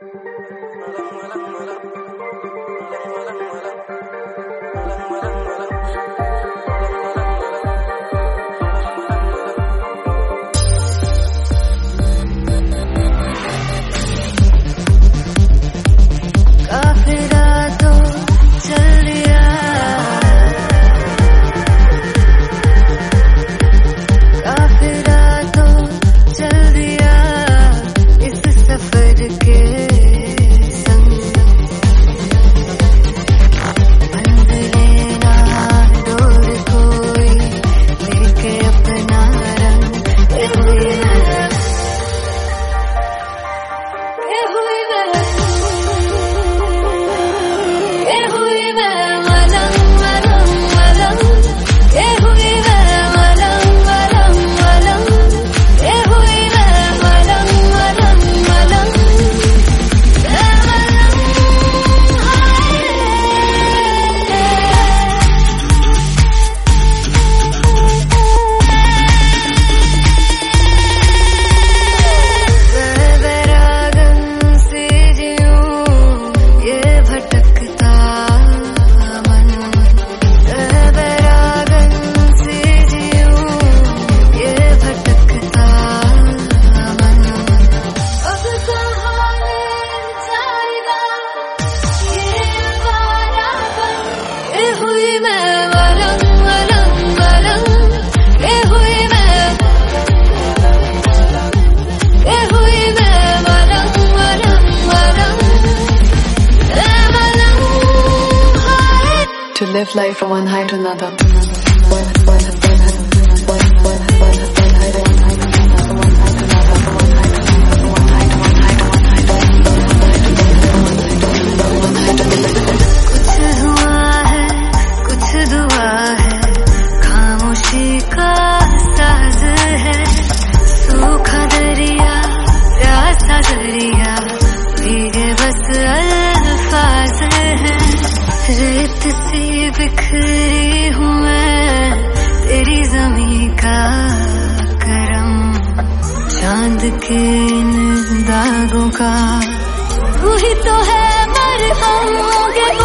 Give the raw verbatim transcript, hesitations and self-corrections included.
To live life from one high to another. कुछ हुआ है, कुछ दुआ है, खामोशी का साज है, सूखा दरिया, प्यासा दरिया, भीगे बस अल्फाज है, रेत सी बिखरी हूँ मैं, तेरी ज़मीं का करम, चांद के इन दागों का, तू ही तो है मरहम।